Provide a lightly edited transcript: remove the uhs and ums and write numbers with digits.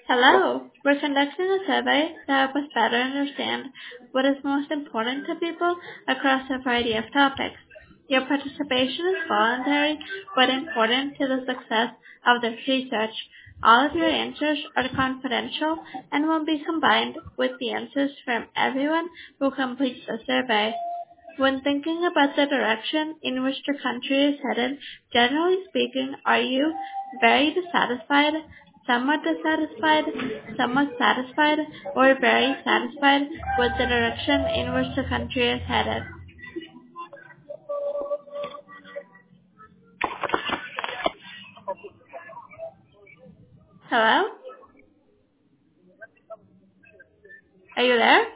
Hello. We're conducting a survey to help us better understand what is most important to people across a variety of topics. Your participation is voluntary but important to the success of this research. All of your answers are confidential and will be combined with the answers from everyone who completes the survey. When thinking about the direction in which the country is headed, generally speaking, are you very dissatisfied, somewhat dissatisfied, somewhat satisfied, or very satisfied with the direction in which the country is headed? Hello? Are you there?